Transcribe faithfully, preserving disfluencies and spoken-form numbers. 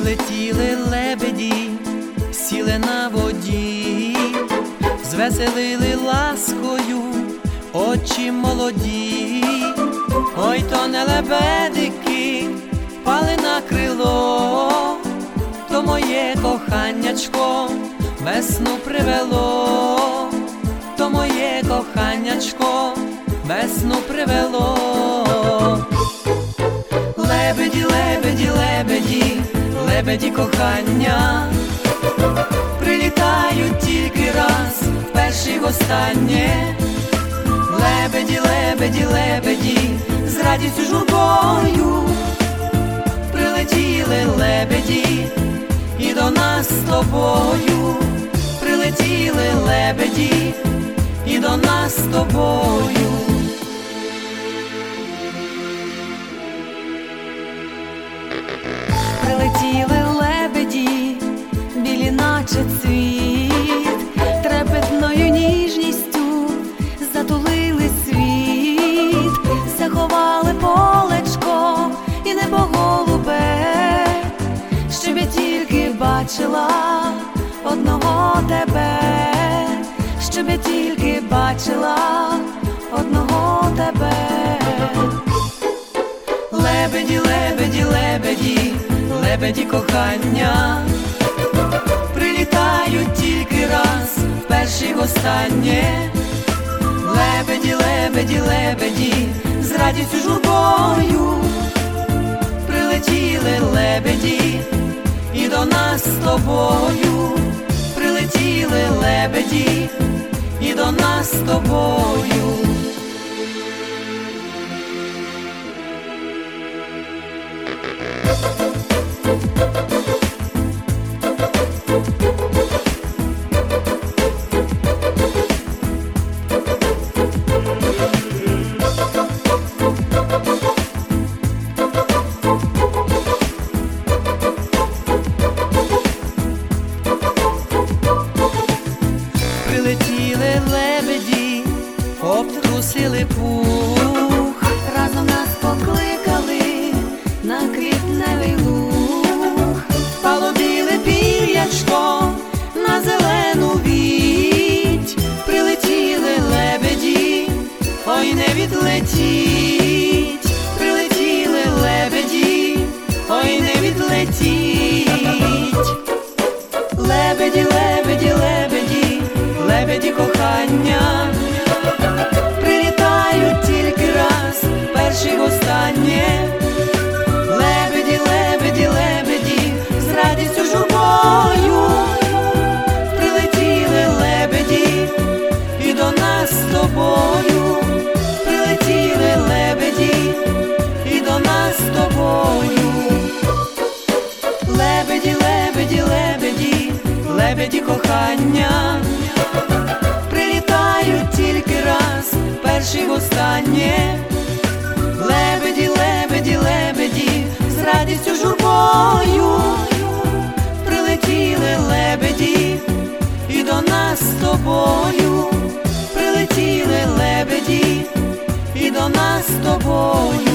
Прилетіли лебеді, сіли на воді, звеселили ласкою очі молоді. Ой, то не лебедики пали на крило, то моє коханячко весну привело, то моє коханячко весну привело. Лебеді, лебеді, лебеді, лебеді кохання, прилітають тільки раз, вперше й востаннє. Лебеді, лебеді, лебеді, з радістю журбою прилетіли лебеді і до нас з тобою. Прилетіли лебеді і до нас з тобою. Прилетіли лебеді, білі наче цвіт, трепетною ніжністю затулили світ, заховали полечко і небо голубе, щоб я тільки бачила одного тебе, щоб я тільки бачила одного тебе. Лебеді, лебеді, лебеді, лебеді кохання, прилітають тільки раз, вперше й востаннє. Лебеді, лебеді, лебеді, з радістю журбою прилетіли лебеді і до нас з тобою. Прилетіли лебеді і до нас з тобою. Прилетіли лебеді, обтрусили пух, разом нас покликали на квітневий луг, половили пір'ячко на зелену віть. Прилетіли лебеді, ой не відлетіть. Прилетіли лебеді, ой не відлетіть. Лебеді, лебеді, лебеді, лебеді кохання, прилітають тільки раз, перший й востаннє. Лебеді, лебеді, лебеді, з радістю журбою прилетіли лебеді і до нас з тобою. Прилетіли лебеді і до нас з тобою. Лебеді, лебеді, лебеді, лебеді кохання, прилітають тільки раз, перший й востаннє. Лебеді, лебеді, лебеді, з радістю журбою прилетіли лебеді і до нас з тобою. Прилетіли лебеді і до нас з тобою.